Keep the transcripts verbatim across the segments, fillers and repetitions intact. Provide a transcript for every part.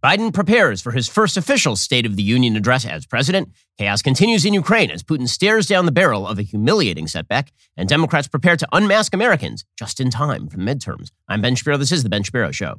Biden prepares for his first official State of the Union address as president. Chaos continues in Ukraine as Putin stares down the barrel of a humiliating setback. And Democrats prepare to unmask Americans just in time for the midterms. I'm Ben Shapiro. This is The Ben Shapiro Show.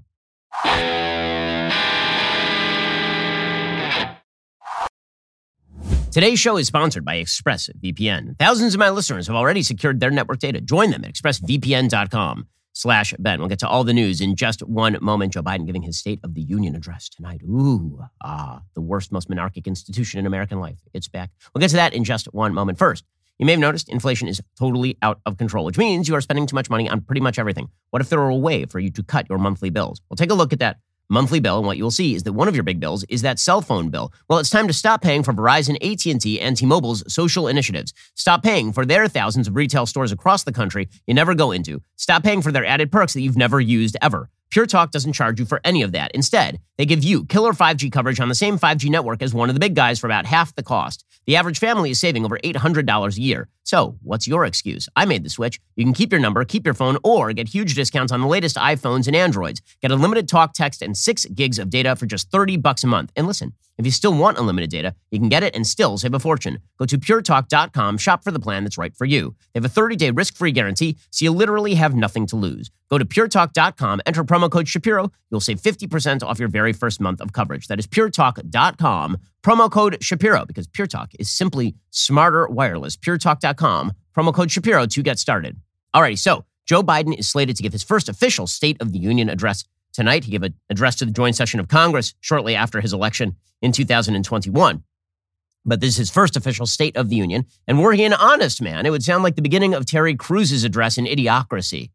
Today's show is sponsored by ExpressVPN. Thousands of my listeners have already secured their network data. Join them at expressvpn.com slash Ben. We'll get to all the news in just one moment. Joe Biden giving his State of the Union address tonight. Ooh, ah, the worst, most monarchic institution in American life. It's back. We'll get to that in just one moment. First, you may have noticed inflation is totally out of control, which means you are spending too much money on pretty much everything. What if there were a way for you to cut your monthly bills? Well, take a look at that monthly bill, and what you'll see is that one of your big bills is that cell phone bill. Well, it's time to stop paying for Verizon, A T and T, and T-Mobile's social initiatives. Stop paying for their thousands of retail stores across the country you never go into. Stop paying for their added perks that you've never used ever. Pure Talk doesn't charge you for any of that. Instead, they give you killer five G coverage on the same five G network as one of the big guys for about half the cost. The average family is saving over eight hundred dollars a year. So, what's your excuse? I made the switch. You can keep your number, keep your phone, or get huge discounts on the latest iPhones and Androids. Get unlimited talk, text, and six gigs of data for just thirty bucks a month. And listen, if you still want unlimited data, you can get it and still save a fortune. Go to pure talk dot com, shop for the plan that's right for you. They have a thirty-day risk-free guarantee, so you literally have nothing to lose. Go to pure talk dot com, enter promo code Shapiro. You'll save fifty percent off your very first month of coverage. That is pure talk dot com, promo code Shapiro, because Pure Talk is simply smarter wireless. pure talk dot com, promo code Shapiro to get started. Alrighty, so Joe Biden is slated to give his first official State of the Union address tonight. He gave an address to the joint session of Congress shortly after his election in two thousand twenty-one. But this is his first official State of the Union. And were he an honest man, it would sound like the beginning of Terry Crews's address in Idiocracy.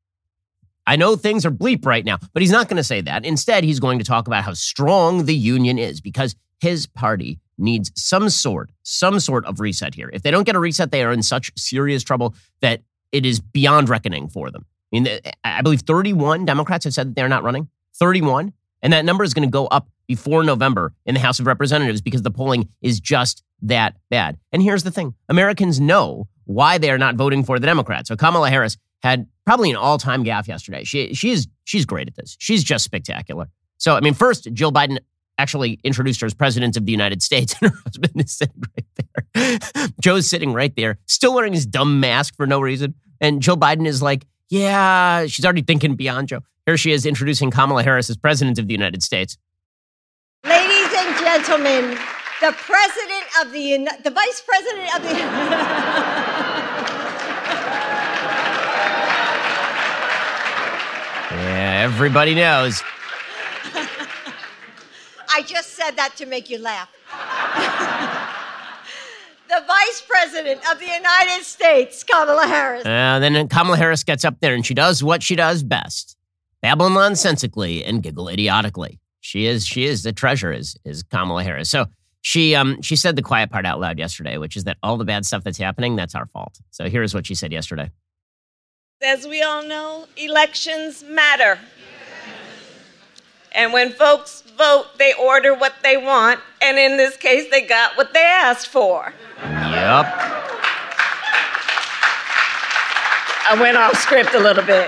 I know things are bleep right now, but he's not going to say that. Instead, he's going to talk about how strong the union is because his party needs some sort, some sort of reset here. If they don't get a reset, they are in such serious trouble that it is beyond reckoning for them. I mean, I believe thirty-one Democrats have said that they're not running. thirty-one. And that number is going to go up before November in the House of Representatives because the polling is just that bad. And here's the thing. Americans know why they are not voting for the Democrats. So Kamala Harris had probably an all-time gaffe yesterday. She she is she's great at this. She's just spectacular. So, I mean, first, Jill Biden actually introduced her as president of the United States, and her husband is sitting right there. Joe's sitting right there, still wearing his dumb mask for no reason. And Joe Biden is like, yeah, she's already thinking beyond Joe. Here she is introducing Kamala Harris as president of the United States. Ladies and gentlemen, the president of the, Uni- the vice president of the... Yeah, everybody knows. I just said that to make you laugh. The vice president of the United States, Kamala Harris. Uh, then Kamala Harris gets up there and she does what she does best. Babble nonsensically and giggle idiotically. She is she is the treasure, is, is Kamala Harris. So she um she said the quiet part out loud yesterday, which is that all the bad stuff that's happening, that's our fault. So here's what she said yesterday. As we all know, elections matter. And when folks vote, they order what they want. And in this case, they got what they asked for. Yep. I went off script a little bit.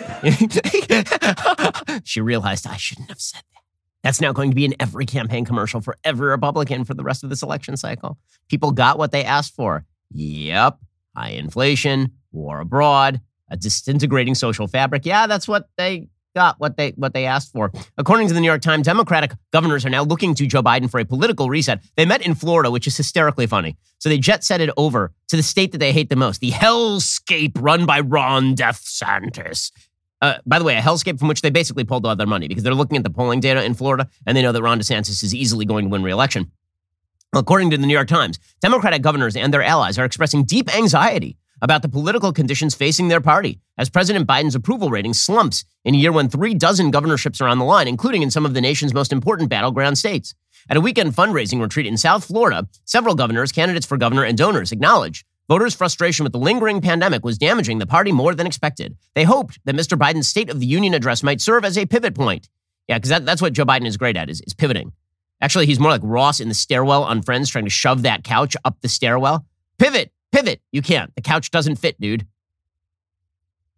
She realized I shouldn't have said that. That's now going to be in every campaign commercial for every Republican for the rest of this election cycle. People got what they asked for. Yep. High inflation, war abroad, a disintegrating social fabric. Yeah, that's what they got, what they what they asked for. According to the New York Times, Democratic governors are now looking to Joe Biden for a political reset. They met in Florida, which is hysterically funny. So they jet set it over to the state that they hate the most, the hellscape run by Ron DeSantis. Uh, by the way, a hellscape from which they basically pulled all their money because they're looking at the polling data in Florida and they know that Ron DeSantis is easily going to win re-election. According to the New York Times, Democratic governors and their allies are expressing deep anxiety about the political conditions facing their party as President Biden's approval rating slumps in a year when three dozen governorships are on the line, including in some of the nation's most important battleground states. At a weekend fundraising retreat in South Florida, several governors, candidates for governor, and donors acknowledged voters' frustration with the lingering pandemic was damaging the party more than expected. They hoped that Mister Biden's State of the Union address might serve as a pivot point. Yeah, because that, that's what Joe Biden is great at, is, is pivoting. Actually, he's more like Ross in the stairwell on Friends trying to shove that couch up the stairwell. Pivot, pivot. You can't. The couch doesn't fit, dude.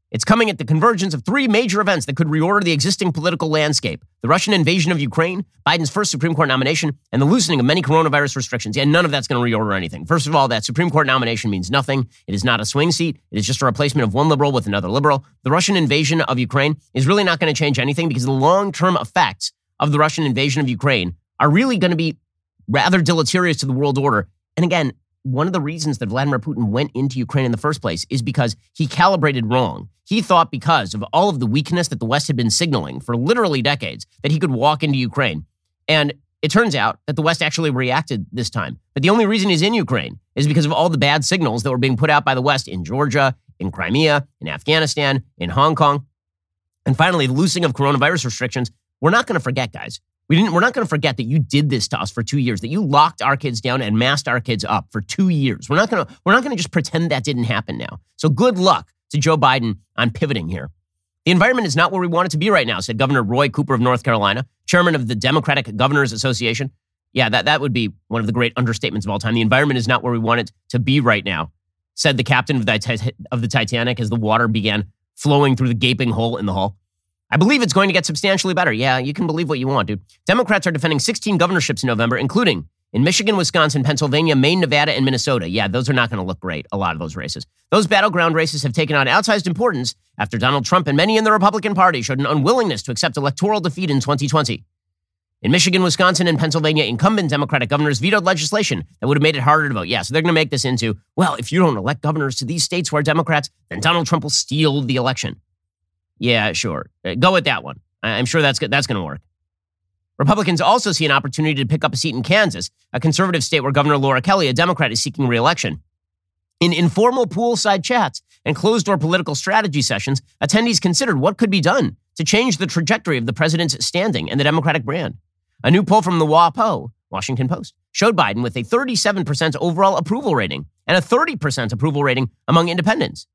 It's coming at the convergence of three major events that could reorder the existing political landscape: the Russian invasion of Ukraine, Biden's first Supreme Court nomination, and the loosening of many coronavirus restrictions. Yeah, none of that's going to reorder anything. First of all, that Supreme Court nomination means nothing. It is not a swing seat. It is just a replacement of one liberal with another liberal. The Russian invasion of Ukraine is really not going to change anything because the long-term effects of the Russian invasion of Ukraine are really going to be rather deleterious to the world order. And again, one of the reasons that Vladimir Putin went into Ukraine in the first place is because he calibrated wrong. He thought because of all of the weakness that the West had been signaling for literally decades that he could walk into Ukraine. And it turns out that the West actually reacted this time. But the only reason he's in Ukraine is because of all the bad signals that were being put out by the West in Georgia, in Crimea, in Afghanistan, in Hong Kong. And finally, the loosening of coronavirus restrictions. We're not going to forget, guys. We didn't, we're not going to forget that you did this to us for two years, that you locked our kids down and masked our kids up for two years. We're not going to, we're not going to just pretend that didn't happen now. So good luck to Joe Biden on pivoting here. The environment is not where we want it to be right now, said Governor Roy Cooper of North Carolina, chairman of the Democratic Governors Association. Yeah, that, that would be one of the great understatements of all time. The environment is not where we want it to be right now, said the captain of the, of the Titanic as the water began flowing through the gaping hole in the hull. I believe it's going to get substantially better. Yeah, you can believe what you want, dude. Democrats are defending sixteen governorships in November, including in Michigan, Wisconsin, Pennsylvania, Maine, Nevada, and Minnesota. Yeah, those are not going to look great, a lot of those races. Those battleground races have taken on outsized importance after Donald Trump and many in the Republican Party showed an unwillingness to accept electoral defeat in twenty twenty. In Michigan, Wisconsin, and Pennsylvania, incumbent Democratic governors vetoed legislation that would have made it harder to vote. Yeah, so they're going to make this into, well, if you don't elect governors to these states who are Democrats, then Donald Trump will steal the election. Yeah, sure. Go with that one. I'm sure that's that's going to work. Republicans also see an opportunity to pick up a seat in Kansas, a conservative state where Governor Laura Kelly, a Democrat, is seeking re-election. In informal poolside chats and closed-door political strategy sessions, attendees considered what could be done to change the trajectory of the president's standing and the Democratic brand. A new poll from the WAPO, Washington Post, showed Biden with a thirty-seven percent overall approval rating and a thirty percent approval rating among independents.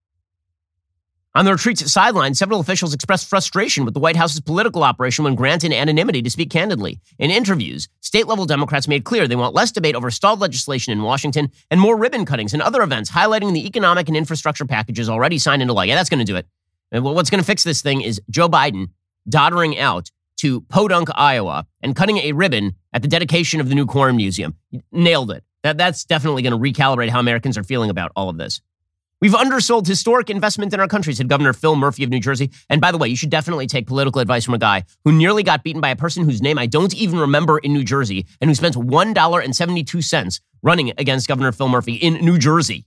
On the retreat's sideline, several officials expressed frustration with the White House's political operation when granted anonymity to speak candidly. In interviews, state-level Democrats made clear they want less debate over stalled legislation in Washington and more ribbon cuttings and other events highlighting the economic and infrastructure packages already signed into law. Yeah, that's going to do it. And what's going to fix this thing is Joe Biden doddering out to Podunk, Iowa, and cutting a ribbon at the dedication of the new Corn Museum. Nailed it. That, that's definitely going to recalibrate how Americans are feeling about all of this. We've undersold historic investment in our country, said Governor Phil Murphy of New Jersey. And by the way, you should definitely take political advice from a guy who nearly got beaten by a person whose name I don't even remember in New Jersey and who spent one dollar and seventy-two cents running against Governor Phil Murphy in New Jersey.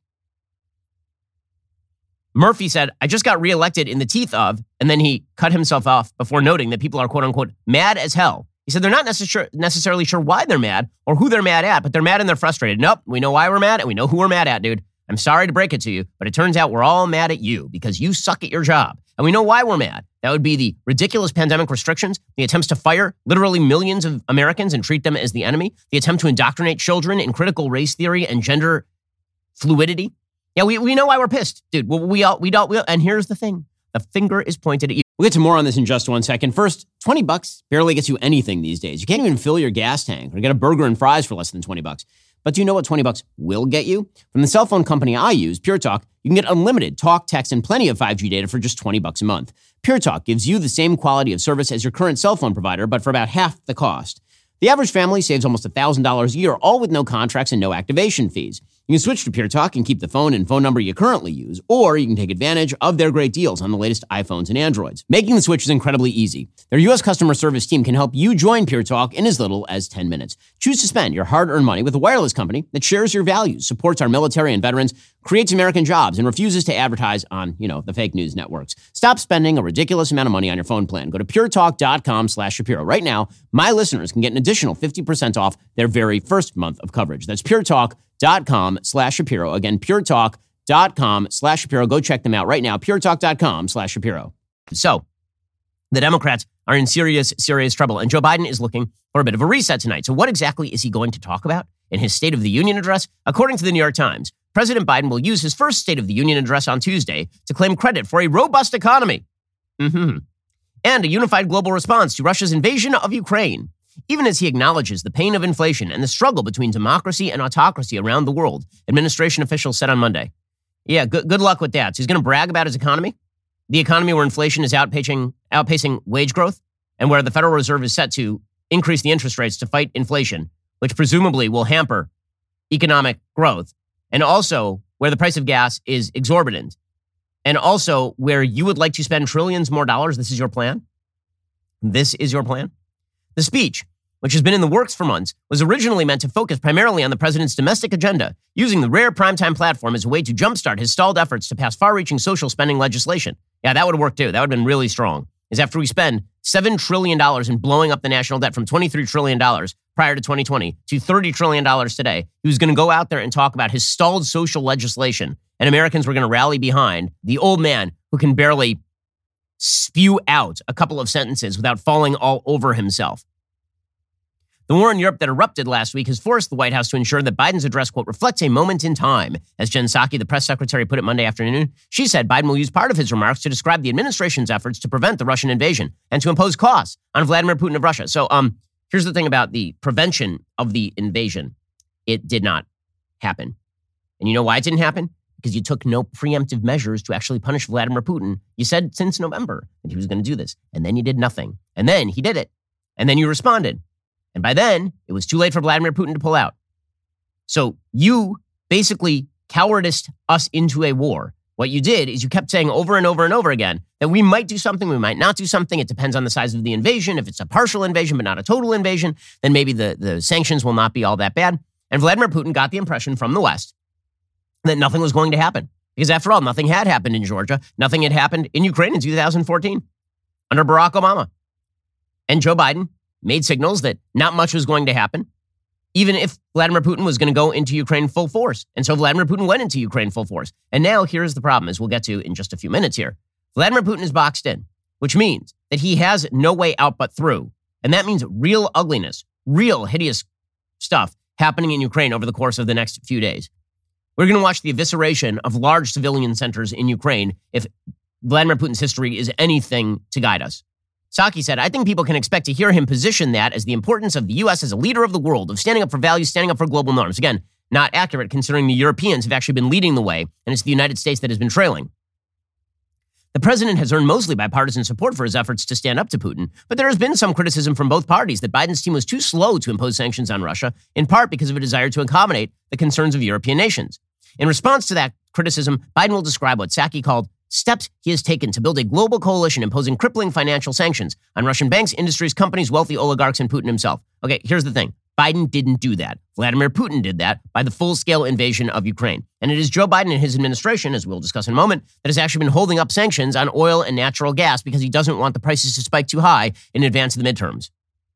Murphy said, I just got reelected in the teeth of, and then he cut himself off before noting that people are, quote unquote, mad as hell. He said they're not necessar- necessarily sure why they're mad or who they're mad at, but they're mad and they're frustrated. Nope, we know why we're mad and we know who we're mad at, dude. I'm sorry to break it to you, but it turns out we're all mad at you because you suck at your job. And we know why we're mad. That would be the ridiculous pandemic restrictions, the attempts to fire literally millions of Americans and treat them as the enemy, the attempt to indoctrinate children in critical race theory and gender fluidity. Yeah, we, we know why we're pissed, dude. We, we all, we don't, we, and here's the thing. The finger is pointed at you. We'll get to more on this in just one second. First, twenty bucks barely gets you anything these days. You can't even fill your gas tank or get a burger and fries for less than twenty bucks. But do you know what twenty bucks will get you? From the cell phone company I use, Pure Talk, you can get unlimited talk, text, and plenty of five G data for just twenty bucks a month. Pure Talk gives you the same quality of service as your current cell phone provider, but for about half the cost. The average family saves almost one thousand dollars a year, all with no contracts and no activation fees. You can switch to Pure Talk and keep the phone and phone number you currently use, or you can take advantage of their great deals on the latest iPhones and Androids. Making the switch is incredibly easy. Their U S customer service team can help you join Pure Talk in as little as ten minutes. Choose to spend your hard-earned money with a wireless company that shares your values, supports our military and veterans, creates American jobs, and refuses to advertise on, you know, the fake news networks. Stop spending a ridiculous amount of money on your phone plan. Go to puretalk.com slash Shapiro. Right now, my listeners can get an additional fifty percent off their very first month of coverage. That's puretalk.com slash Shapiro. Again, puretalk.com slash Shapiro. Go check them out right now. puretalk.com slash Shapiro. So, the Democrats are in serious, serious trouble, and Joe Biden is looking for a bit of a reset tonight. So what exactly is he going to talk about in his State of the Union address? According to the New York Times, President Biden will use his first State of the Union address on Tuesday to claim credit for a robust economy mm-hmm. and a unified global response to Russia's invasion of Ukraine, even as he acknowledges the pain of inflation and the struggle between democracy and autocracy around the world, administration officials said on Monday. Yeah, good, good luck with that. So he's going to brag about his economy? the economy where inflation is outpacing, outpacing wage growth and where the Federal Reserve is set to increase the interest rates to fight inflation, which presumably will hamper economic growth, and also where the price of gas is exorbitant, and also where you would like to spend trillions more dollars. This is your plan? This is your plan? The speech, which has been in the works for months, was originally meant to focus primarily on the president's domestic agenda, using the rare primetime platform as a way to jumpstart his stalled efforts to pass far-reaching social spending legislation. Yeah, that would have worked too. That would have been really strong. Is after we spend seven trillion dollars in blowing up the national debt from twenty-three trillion dollars prior to twenty twenty to thirty trillion dollars today, he was going to go out there and talk about his stalled social legislation, and Americans were going to rally behind the old man who can barely spew out a couple of sentences without falling all over himself. The war in Europe that erupted last week has forced the White House to ensure that Biden's address, quote, reflects a moment in time. As Jen Psaki, the press secretary, put it Monday afternoon, she said Biden will use part of his remarks to describe the administration's efforts to prevent the Russian invasion and to impose costs on Vladimir Putin of Russia. So um, here's the thing about the prevention of the invasion. It did not happen. And you know why it didn't happen? Because you took no preemptive measures to actually punish Vladimir Putin. You said since November that he was going to do this, and then you did nothing. And then he did it. And then you responded. And by then, it was too late for Vladimir Putin to pull out. So you basically cowardiced us into a war. What you did is you kept saying over and over and over again that we might do something, we might not do something. It depends on the size of the invasion. If it's a partial invasion but not a total invasion, then maybe the, the sanctions will not be all that bad. And Vladimir Putin got the impression from the West that nothing was going to happen. Because after all, nothing had happened in Georgia. Nothing had happened in Ukraine in two thousand fourteen under Barack Obama. And Joe Biden made signals that not much was going to happen, even if Vladimir Putin was going to go into Ukraine full force. And so Vladimir Putin went into Ukraine full force. And now here's the problem, as we'll get to in just a few minutes here. Vladimir Putin is boxed in, which means that he has no way out but through. And that means real ugliness, real hideous stuff happening in Ukraine over the course of the next few days. We're going to watch the evisceration of large civilian centers in Ukraine if Vladimir Putin's history is anything to guide us. Psaki said, I think people can expect to hear him position that as the importance of the U S as a leader of the world, of standing up for values, standing up for global norms. Again, not accurate considering the Europeans have actually been leading the way, and it's the United States that has been trailing. The president has earned mostly bipartisan support for his efforts to stand up to Putin, but there has been some criticism from both parties that Biden's team was too slow to impose sanctions on Russia, in part because of a desire to accommodate the concerns of European nations. In response to that criticism, Biden will describe what Psaki called steps he has taken to build a global coalition imposing crippling financial sanctions on Russian banks, industries, companies, wealthy oligarchs, and Putin himself. Okay, here's the thing. Biden didn't do that. Vladimir Putin did that by the full-scale invasion of Ukraine. And it is Joe Biden and his administration, as we'll discuss in a moment, that has actually been holding up sanctions on oil and natural gas because he doesn't want the prices to spike too high in advance of the midterms.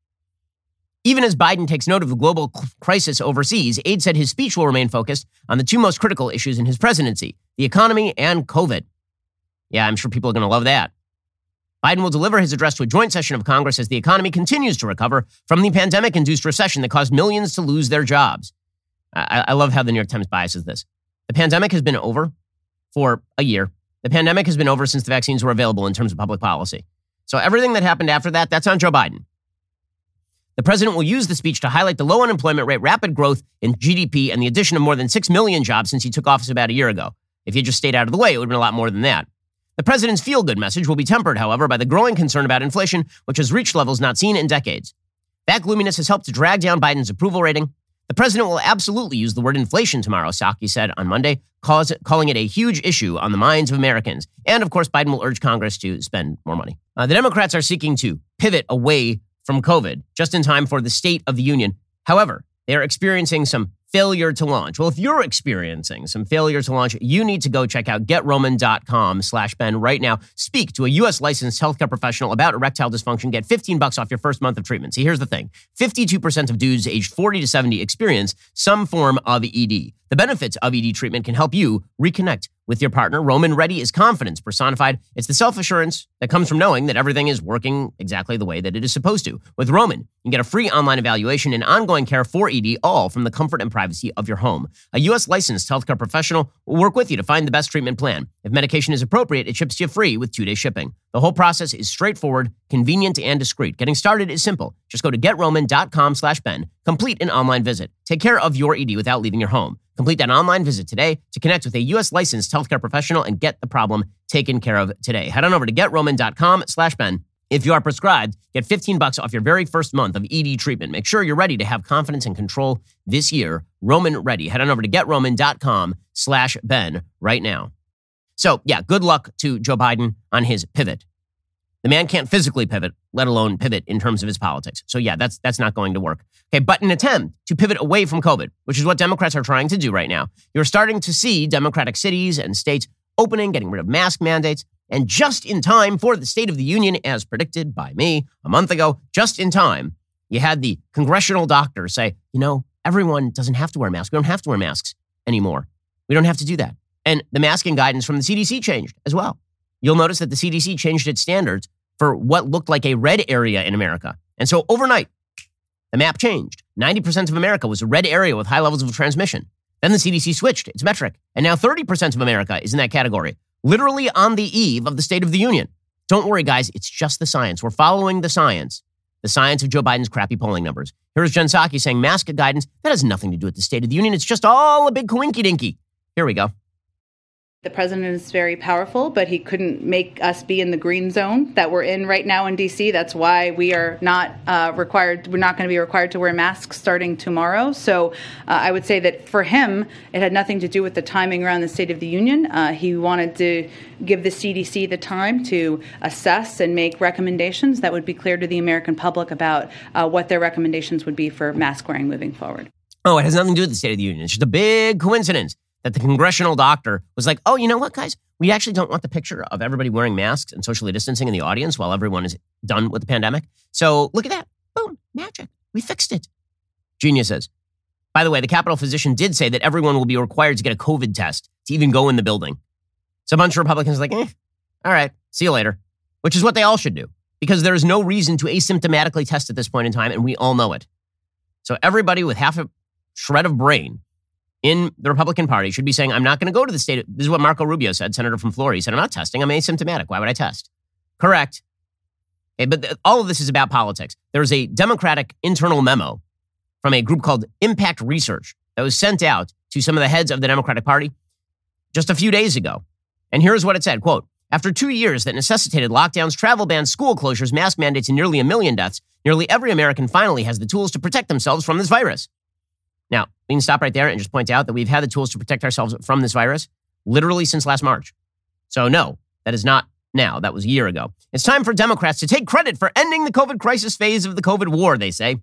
Even as Biden takes note of the global crisis overseas, Aide said his speech will remain focused on the two most critical issues in his presidency, the economy and COVID. Yeah, I'm sure people are going to love that. Biden will deliver his address to a joint session of Congress as the economy continues to recover from the pandemic-induced recession that caused millions to lose their jobs. I, I love how the New York Times biases this. The pandemic has been over for a year. The pandemic has been over since the vaccines were available in terms of public policy. So everything that happened after that, that's on Joe Biden. The president will use the speech to highlight the low unemployment rate, rapid growth in G D P, and the addition of more than six million jobs since he took office about a year ago. If he had just stayed out of the way, it would have been a lot more than that. The president's feel-good message will be tempered, however, by the growing concern about inflation, which has reached levels not seen in decades. That gloominess has helped to drag down Biden's approval rating. The president will absolutely use the word inflation tomorrow, Psaki said on Monday, cause, calling it a huge issue on the minds of Americans. And, of course, Biden will urge Congress to spend more money. Uh, the Democrats are seeking to pivot away from COVID just in time for the State of the Union. However, they are experiencing some failure to launch. Well, if you're experiencing some failure to launch, you need to go check out GetRoman.com slash Ben right now. Speak to a U S licensed healthcare professional about erectile dysfunction. Get fifteen bucks off your first month of treatment. See, here's the thing. fifty-two percent of dudes aged forty to seventy experience some form of E D. The benefits of E D treatment can help you reconnect with your partner. Roman Ready is confidence personified. It's the self-assurance that comes from knowing that everything is working exactly the way that it is supposed to. With Roman, you can get a free online evaluation and ongoing care for E D, all from the comfort and privacy of your home. A U S licensed healthcare professional will work with you to find the best treatment plan. If medication is appropriate, it ships you free with two-day shipping. The whole process is straightforward, convenient, and discreet. Getting started is simple. Just go to getroman.com slash Ben. Complete an online visit. Take care of your E D without leaving your home. Complete that online visit today to connect with a U S licensed healthcare professional and get the problem taken care of today. Head on over to getroman.com slash Ben. If you are prescribed, get fifteen bucks off your very first month of E D treatment. Make sure you're ready to have confidence and control this year. Roman ready. Head on over to getroman.com slash Ben right now. So, yeah, good luck to Joe Biden on his pivot. The man can't physically pivot, let alone pivot in terms of his politics. So, yeah, that's that's not going to work. Okay, but an attempt to pivot away from COVID, which is what Democrats are trying to do right now. You're starting to see Democratic cities and states opening, getting rid of mask mandates, and just in time for the State of the Union, as predicted by me a month ago, just in time, you had the congressional doctor say, you know, everyone doesn't have to wear masks. We don't have to wear masks anymore. We don't have to do that. And the masking guidance from the C D C changed as well. You'll notice that the C D C changed its standards for what looked like a red area in America. And so overnight, the map changed. ninety percent of America was a red area with high levels of transmission. Then the C D C switched its metric. And now thirty percent of America is in that category, literally on the eve of the State of the Union. Don't worry, guys. It's just the science. We're following the science. The science of Joe Biden's crappy polling numbers. Here's Jen Psaki saying mask guidance, that has nothing to do with the State of the Union. It's just all a big coinky-dinky. Here we go. The president is very powerful, but he couldn't make us be in the green zone that we're in right now in D C. That's why we are not uh, required, we're not going to be required to wear masks starting tomorrow. So uh, I would say that for him, it had nothing to do with the timing around the State of the Union. Uh, he wanted to give the C D C the time to assess and make recommendations that would be clear to the American public about uh, what their recommendations would be for mask wearing moving forward. Oh, it has nothing to do with the State of the Union. It's just a big coincidence that the congressional doctor was like, oh, you know what, guys? We actually don't want the picture of everybody wearing masks and socially distancing in the audience while everyone is done with the pandemic. So look at that. Boom, magic. We fixed it. Geniuses. By the way, the Capitol physician did say that everyone will be required to get a COVID test to even go in the building. So a bunch of Republicans are like, eh, all right, see you later, which is what they all should do because there is no reason to asymptomatically test at this point in time, and we all know it. So everybody with half a shred of brain in the Republican Party should be saying, I'm not going to go to the state. This is what Marco Rubio said, senator from Florida. He said, I'm not testing. I'm asymptomatic. Why would I test? Correct. Okay, but th- all of this is about politics. There's a Democratic internal memo from a group called Impact Research that was sent out to some of the heads of the Democratic Party just a few days ago. And here's what it said, quote, after two years that necessitated lockdowns, travel bans, school closures, mask mandates, and nearly a million deaths, nearly every American finally has the tools to protect themselves from this virus. Now, we can stop right there and just point out that we've had the tools to protect ourselves from this virus literally since last March. So no, that is not now. That was a year ago. It's time for Democrats to take credit for ending the COVID crisis phase of the COVID war, they say.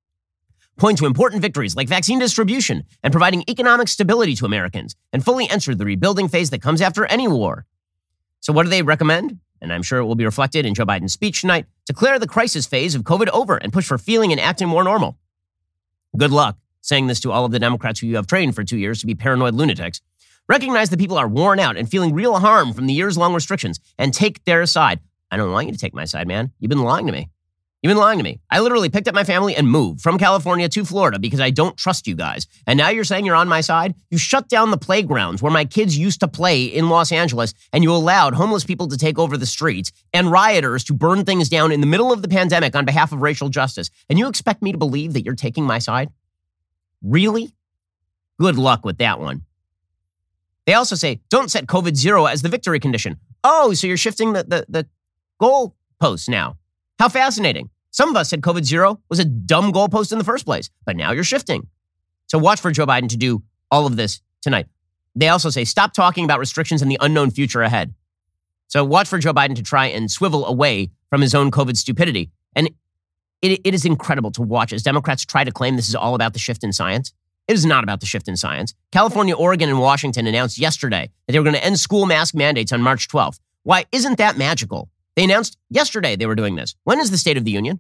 Point to important victories like vaccine distribution and providing economic stability to Americans and fully enter the rebuilding phase that comes after any war. So what do they recommend? And I'm sure it will be reflected in Joe Biden's speech tonight, declare the crisis phase of COVID over and push for feeling and acting more normal. Good luck saying this to all of the Democrats who you have trained for two years to be paranoid lunatics. Recognize that people are worn out and feeling real harm from the years-long restrictions and take their side. I don't want you to take my side, man. You've been lying to me. You've been lying to me. I literally picked up my family and moved from California to Florida because I don't trust you guys. And now you're saying you're on my side? You shut down the playgrounds where my kids used to play in Los Angeles, and you allowed homeless people to take over the streets and rioters to burn things down in the middle of the pandemic on behalf of racial justice. And you expect me to believe that you're taking my side? Really? Good luck with that one. They also say, don't set COVID zero as the victory condition. Oh, so you're shifting the, the, the goal post now. How fascinating. Some of us said COVID zero was a dumb goalpost in the first place, but now you're shifting. So watch for Joe Biden to do all of this tonight. They also say, stop talking about restrictions and the unknown future ahead. So watch for Joe Biden to try and swivel away from his own COVID stupidity. And it, it is incredible to watch as Democrats try to claim this is all about the shift in science. It is not about the shift in science. California, Oregon, and Washington announced yesterday that they were going to end school mask mandates on March twelfth. Why isn't that magical? They announced yesterday they were doing this. When is the State of the Union?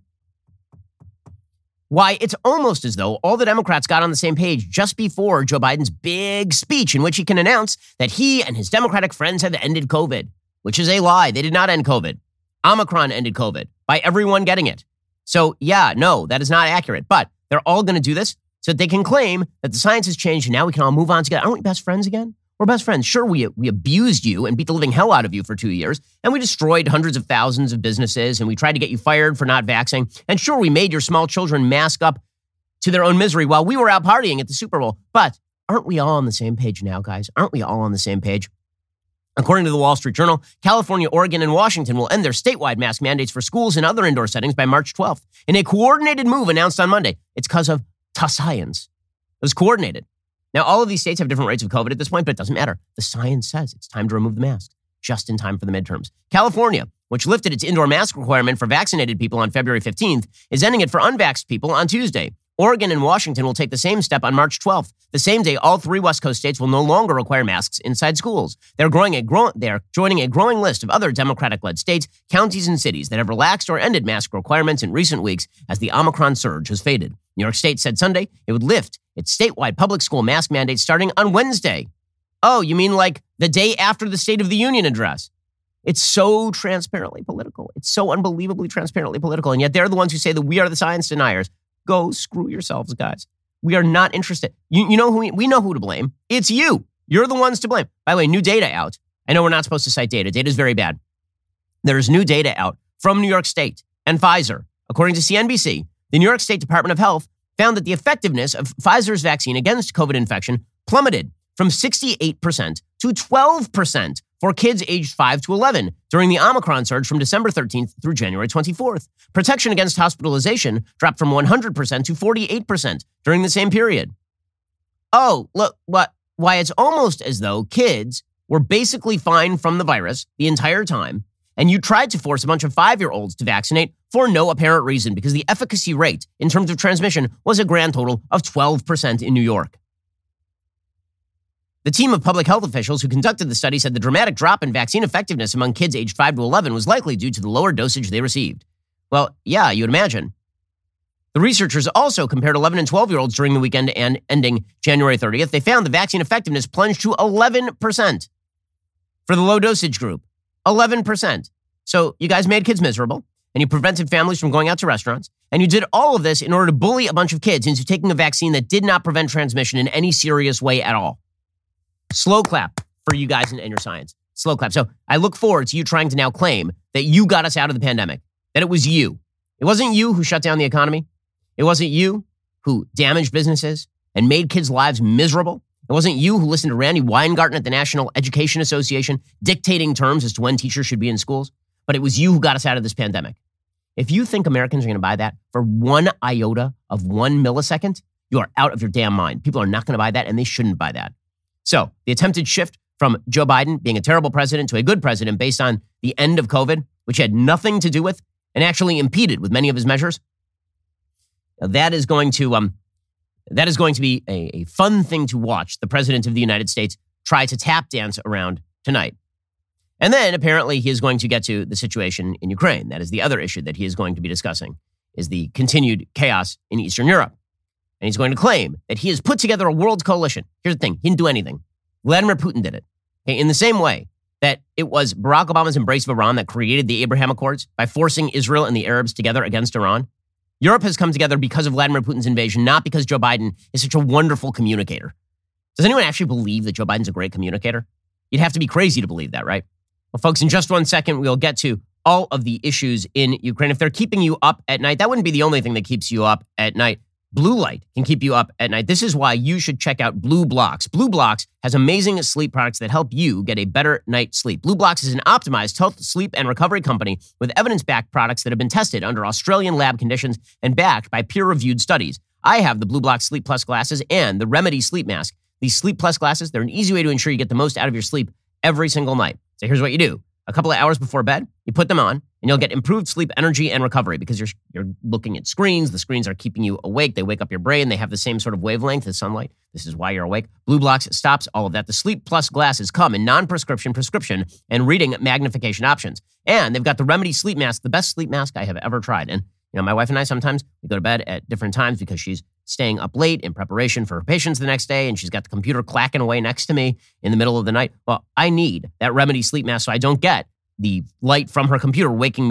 Why, it's almost as though all the Democrats got on the same page just before Joe Biden's big speech in which he can announce that he and his Democratic friends have ended COVID, which is a lie. They did not end COVID. Omicron ended COVID by everyone getting it. So yeah, no, that is not accurate. But they're all going to do this so that they can claim that the science has changed and now we can all move on together. Aren't we best friends again? We're best friends. Sure, we, we abused you and beat the living hell out of you for two years, and we destroyed hundreds of thousands of businesses, and we tried to get you fired for not vaxxing. And sure, we made your small children mask up to their own misery while we were out partying at the Super Bowl. But aren't we all on the same page now, guys? Aren't we all on the same page? According to the Wall Street Journal, California, Oregon, and Washington will end their statewide mask mandates for schools and other indoor settings by March twelfth. In a coordinated move announced on Monday, it's because of the science. It was coordinated. Now, all of these states have different rates of COVID at this point, but it doesn't matter. The science says it's time to remove the masks, just in time for the midterms. California, which lifted its indoor mask requirement for vaccinated people on February fifteenth, is ending it for unvaxxed people on Tuesday. Oregon and Washington will take the same step on March twelfth. The same day, all three West Coast states will no longer require masks inside schools. They're growing a grow- They're joining a growing list of other Democratic-led states, counties, and cities that have relaxed or ended mask requirements in recent weeks as the Omicron surge has faded. New York State said Sunday it would lift its statewide public school mask mandate starting on Wednesday. Oh, you mean like the day after the State of the Union address? It's so transparently political. It's so unbelievably transparently political. And yet they're the ones who say that we are the science deniers. Go screw yourselves, guys. We are not interested. You, you know who we, we know who to blame. It's you. You're the ones to blame. By the way, new data out. I know we're not supposed to cite data. Data is very bad. There's new data out from New York State and Pfizer. According to C N B C, the New York State Department of Health found that the effectiveness of Pfizer's vaccine against COVID infection plummeted from sixty-eight percent to twelve percent for kids aged five to eleven during the Omicron surge from December thirteenth through January twenty-fourth. Protection against hospitalization dropped from one hundred percent to forty-eight percent during the same period. Oh, look, what? Why it's almost as though kids were basically fine from the virus the entire time, and you tried to force a bunch of five-year-olds to vaccinate for no apparent reason because the efficacy rate in terms of transmission was a grand total of twelve percent in New York. The team of public health officials who conducted the study said the dramatic drop in vaccine effectiveness among kids aged five to eleven was likely due to the lower dosage they received. Well, yeah, you'd imagine. The researchers also compared eleven and twelve-year-olds during the weekend and ending January thirtieth. They found the vaccine effectiveness plunged to eleven percent for the low dosage group. eleven percent. So you guys made kids miserable, and you prevented families from going out to restaurants, and you did all of this in order to bully a bunch of kids into taking a vaccine that did not prevent transmission in any serious way at all. Slow clap for you guys and, and your science. Slow clap. So I look forward to you trying to now claim that you got us out of the pandemic, that it was you. It wasn't you who shut down the economy. It wasn't you who damaged businesses and made kids' lives miserable. It wasn't you who listened to Randy Weingarten at the National Education Association dictating terms as to when teachers should be in schools. But it was you who got us out of this pandemic. If you think Americans are going to buy that for one iota of one millisecond, you are out of your damn mind. People are not going to buy that, and they shouldn't buy that. So the attempted shift from Joe Biden being a terrible president to a good president based on the end of COVID, which had nothing to do with and actually impeded with many of his measures, that is going to um, that is going to be a, a fun thing to watch the president of the United States try to tap dance around tonight. And then apparently he is going to get to the situation in Ukraine. That is the other issue that he is going to be discussing, is the continued chaos in Eastern Europe. And he's going to claim that he has put together a world coalition. Here's the thing. He didn't do anything. Vladimir Putin did it. Okay, in the same way that it was Barack Obama's embrace of Iran that created the Abraham Accords by forcing Israel and the Arabs together against Iran. Europe has come together because of Vladimir Putin's invasion, not because Joe Biden is such a wonderful communicator. Does anyone actually believe that Joe Biden's a great communicator? You'd have to be crazy to believe that, right? Well, folks, in just one second, we'll get to all of the issues in Ukraine. If they're keeping you up at night, that wouldn't be the only thing that keeps you up at night. Blue light can keep you up at night. This is why you should check out Blue Blocks. Blue Blocks has amazing sleep products that help you get a better night's sleep. Blue Blocks is an optimized health, sleep, and recovery company with evidence-backed products that have been tested under Australian lab conditions and backed by peer-reviewed studies. I have the Blue Block Sleep Plus glasses and the Remedy Sleep Mask. These Sleep Plus glasses, they're an easy way to ensure you get the most out of your sleep every single night. So here's what you do. A couple of hours before bed, you put them on, and you'll get improved sleep, energy, and recovery because you're you're looking at screens. The screens are keeping you awake. They wake up your brain. They have the same sort of wavelength as sunlight. This is why you're awake. Blue Blocks stops all of that. The Sleep Plus glasses come in non-prescription, prescription, and reading magnification options. And they've got the Remedy Sleep Mask, the best sleep mask I have ever tried. And you know, my wife and I, sometimes we go to bed at different times because she's staying up late in preparation for her patients the next day, and she's got the computer clacking away next to me in the middle of the night. Well, I need that Remedy Sleep Mask so I don't get the light from her computer waking me up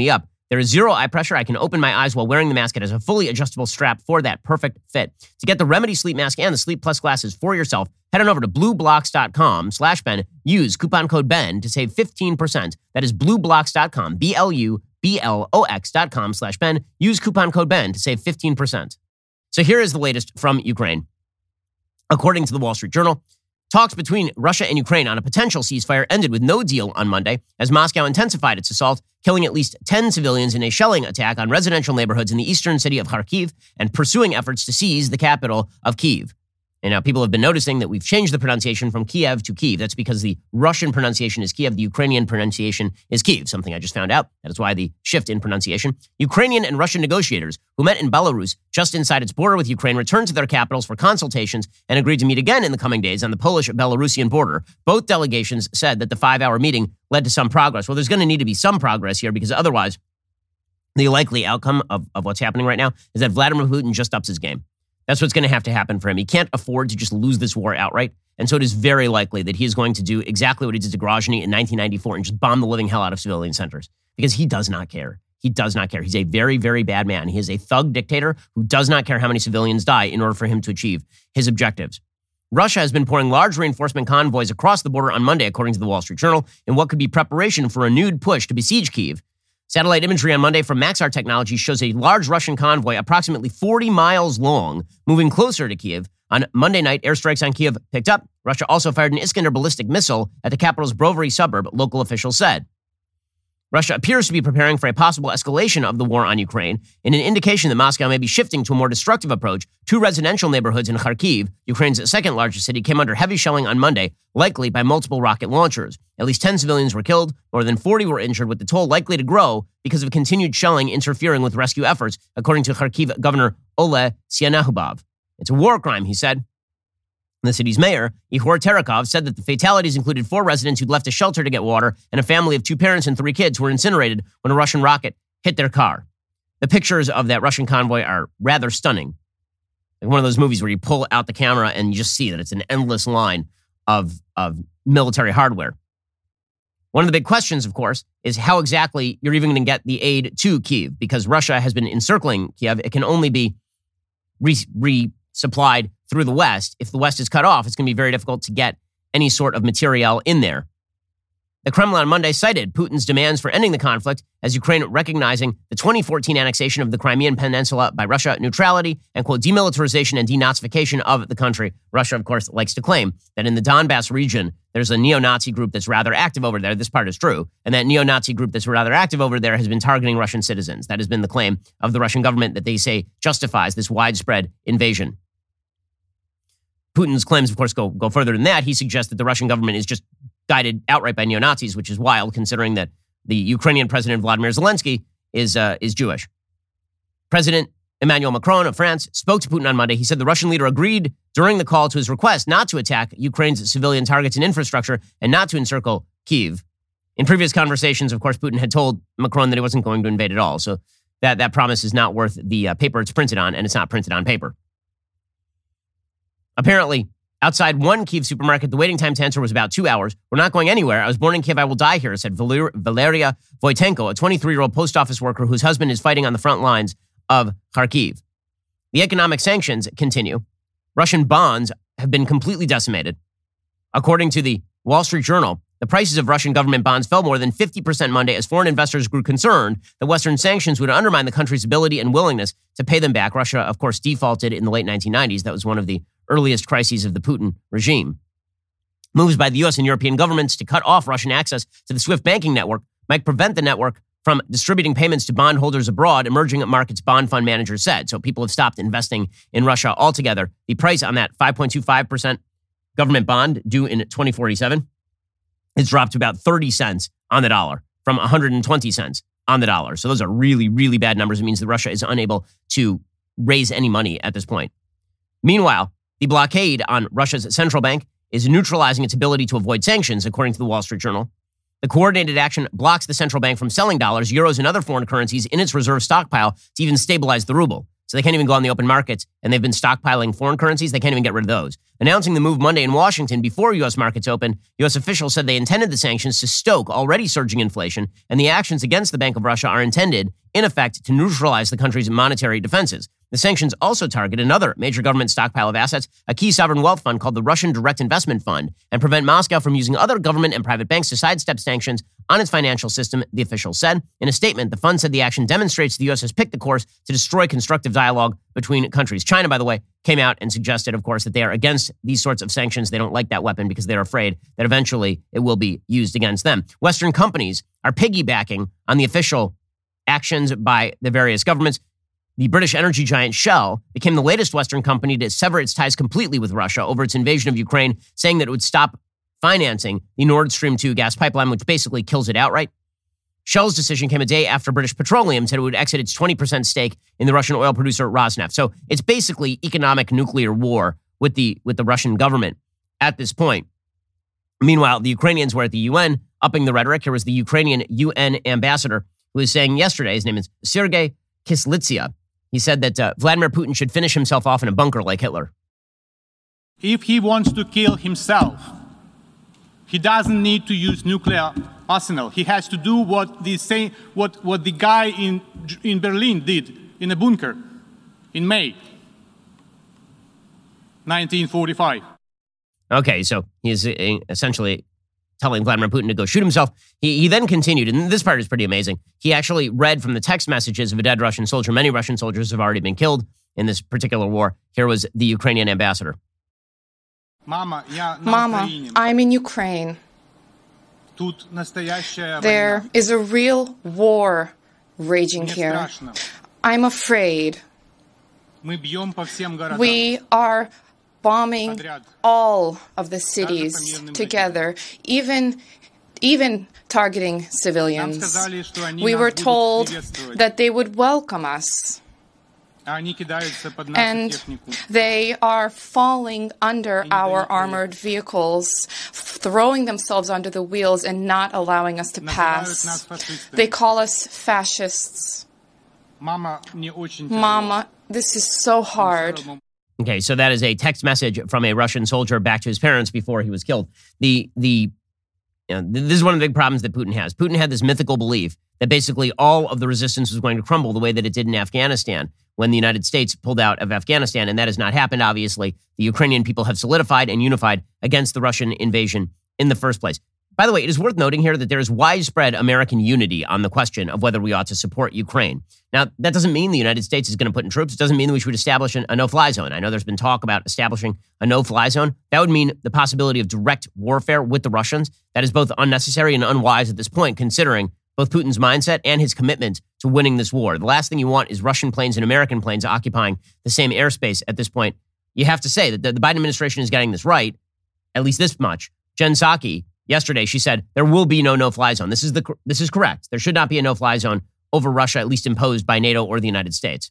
There is zero eye pressure. I can open my eyes while wearing the mask. It has a fully adjustable strap for that perfect fit. To get the Remedy Sleep Mask and the Sleep Plus glasses for yourself, head on over to blueblocks.com slash Ben. Use coupon code Ben to save fifteen percent. That is blueblocks dot com, B L U B L O X dot com slash Ben. Use coupon code Ben to save fifteen percent. So here is the latest from Ukraine. According to the Wall Street Journal, talks between Russia and Ukraine on a potential ceasefire ended with no deal on Monday as Moscow intensified its assault, killing at least ten civilians in a shelling attack on residential neighborhoods in the eastern city of Kharkiv and pursuing efforts to seize the capital of Kyiv. And now people have been noticing that we've changed the pronunciation from Kiev to Kyiv. That's because the Russian pronunciation is Kiev, the Ukrainian pronunciation is Kyiv, something I just found out. That is why the shift in pronunciation. Ukrainian and Russian negotiators who met in Belarus just inside its border with Ukraine returned to their capitals for consultations and agreed to meet again in the coming days on the Polish-Belarusian border. Both delegations said that the five-hour meeting led to some progress. Well, there's going to need to be some progress here because otherwise the likely outcome of, of what's happening right now is that Vladimir Putin just ups his game. That's what's going to have to happen for him. He can't afford to just lose this war outright. And so it is very likely that he is going to do exactly what he did to Grozny in nineteen ninety-four and just bomb the living hell out of civilian centers because he does not care. He does not care. He's a very, very bad man. He is a thug dictator who does not care how many civilians die in order for him to achieve his objectives. Russia has been pouring large reinforcement convoys across the border on Monday, according to the Wall Street Journal, in what could be preparation for a renewed push to besiege Kyiv. Satellite imagery on Monday from Maxar Technologies shows a large Russian convoy approximately forty miles long moving closer to Kyiv. On Monday night, airstrikes on Kyiv picked up. Russia also fired an Iskander ballistic missile at the capital's Brovary suburb, local officials said. Russia appears to be preparing for a possible escalation of the war on Ukraine in an indication that Moscow may be shifting to a more destructive approach. Two residential neighborhoods in Kharkiv, Ukraine's second largest city, came under heavy shelling on Monday, likely by multiple rocket launchers. At least ten civilians were killed, more than forty were injured, with the toll likely to grow because of continued shelling interfering with rescue efforts, according to Kharkiv Governor Ole Sianahubov. It's a war crime, he said. The city's mayor, Ihor Terekov, said that the fatalities included four residents who'd left a shelter to get water and a family of two parents and three kids who were incinerated when a Russian rocket hit their car. The pictures of that Russian convoy are rather stunning. Like one of those movies where you pull out the camera and you just see that it's an endless line of, of military hardware. One of the big questions, of course, is how exactly you're even going to get the aid to Kyiv, because Russia has been encircling Kyiv. It can only be re- resupplied through the West. If the West is cut off, it's going to be very difficult to get any sort of material in there. The Kremlin on Monday cited Putin's demands for ending the conflict as Ukraine recognizing the twenty fourteen annexation of the Crimean Peninsula by Russia, neutrality, and, quote, demilitarization and denazification of the country. Russia, of course, likes to claim that in the Donbass region, there's a neo-Nazi group that's rather active over there. This part is true. And that neo-Nazi group that's rather active over there has been targeting Russian citizens. That has been the claim of the Russian government that they say justifies this widespread invasion. Putin's claims, of course, go, go further than that. He suggests that the Russian government is just guided outright by neo-Nazis, which is wild considering that the Ukrainian president, Vladimir Zelensky, is uh, is Jewish. President Emmanuel Macron of France spoke to Putin on Monday. He said the Russian leader agreed during the call to his request not to attack Ukraine's civilian targets and infrastructure and not to encircle Kyiv. In previous conversations, of course, Putin had told Macron that he wasn't going to invade at all. So that, that promise is not worth the uh, paper it's printed on, and it's not printed on paper. Apparently, outside one Kyiv supermarket, the waiting time to enter was about two hours. We're not going anywhere. I was born in Kyiv. I will die here, said Valer- Valeria Voitenko, a twenty-three-year-old post office worker whose husband is fighting on the front lines of Kharkiv. The economic sanctions continue. Russian bonds have been completely decimated. According to the Wall Street Journal, the prices of Russian government bonds fell more than fifty percent Monday as foreign investors grew concerned that Western sanctions would undermine the country's ability and willingness to pay them back. Russia, of course, defaulted in the late nineteen nineties. That was one of the earliest crises of the Putin regime. Moves by the U S and European governments to cut off Russian access to the SWIFT banking network might prevent the network from distributing payments to bondholders abroad, emerging markets bond fund managers said. So people have stopped investing in Russia altogether. The price on that five point two five percent government bond due in twenty forty-seven has dropped to about thirty cents on the dollar from one hundred twenty cents on the dollar. So those are really, really bad numbers. It means that Russia is unable to raise any money at this point. Meanwhile, the blockade on Russia's central bank is neutralizing its ability to avoid sanctions, according to the Wall Street Journal. The coordinated action blocks the central bank from selling dollars, euros, and other foreign currencies in its reserve stockpile to even stabilize the ruble. So they can't even go on the open markets, and they've been stockpiling foreign currencies. They can't even get rid of those. Announcing the move Monday in Washington before U S markets opened, U S officials said they intended the sanctions to stoke already surging inflation, and the actions against the Bank of Russia are intended, in effect, to neutralize the country's monetary defenses. The sanctions also target another major government stockpile of assets, a key sovereign wealth fund called the Russian Direct Investment Fund, and prevent Moscow from using other government and private banks to sidestep sanctions on its financial system, the officials said. In a statement, the fund said the action demonstrates the U S has picked the course to destroy constructive dialogue between countries. China, by the way, came out and suggested, of course, that they are against these sorts of sanctions. They don't like that weapon because they're afraid that eventually it will be used against them. Western companies are piggybacking on the official actions by the various governments. The British energy giant Shell became the latest Western company to sever its ties completely with Russia over its invasion of Ukraine, saying that it would stop financing the Nord Stream two gas pipeline, which basically kills it outright. Shell's decision came a day after British Petroleum said it would exit its twenty percent stake in the Russian oil producer Rosneft. So it's basically economic nuclear war with the with the Russian government at this point. Meanwhile, the Ukrainians were at the U N upping the rhetoric. Here was the Ukrainian U N ambassador who was saying yesterday, his name is Sergei Kislitsia. He said that uh, Vladimir Putin should finish himself off in a bunker like Hitler. If he wants to kill himself, he doesn't need to use nuclear arsenal. He has to do what the same, what, what the guy in, in Berlin did in a bunker in May nineteen forty-five. Okay, so he's essentially telling Vladimir Putin to go shoot himself. He, he then continued, and this part is pretty amazing. He actually read from the text messages of a dead Russian soldier. Many Russian soldiers have already been killed in this particular war. Here was the Ukrainian ambassador. Mama, Mama, I'm in Ukraine. There is a real war raging here. I'm afraid. We are bombing all of the cities together, even, even targeting civilians. We were told that they would welcome us. And they are falling under our armored vehicles, throwing themselves under the wheels and not allowing us to pass. They call us fascists. Mama, this is so hard. Okay, so that is a text message from a Russian soldier back to his parents before he was killed. The the you know, this is one of the big problems that Putin has. Putin had this mythical belief that basically all of the resistance was going to crumble the way that it did in Afghanistan when the United States pulled out of Afghanistan, and that has not happened, obviously. The Ukrainian people have solidified and unified against the Russian invasion in the first place. By the way, it is worth noting here that there is widespread American unity on the question of whether we ought to support Ukraine. Now, that doesn't mean the United States is going to put in troops. It doesn't mean that we should establish an, a no-fly zone. I know there's been talk about establishing a no-fly zone. That would mean the possibility of direct warfare with the Russians. That is both unnecessary and unwise at this point, considering both Putin's mindset and his commitment to winning this war. The last thing you want is Russian planes and American planes occupying the same airspace at this point. You have to say that the, the Biden administration is getting this right, at least this much. Jen Psaki, yesterday, she said there will be no no-fly zone. This is the this is correct. There should not be a no-fly zone over Russia, at least imposed by NATO or the United States.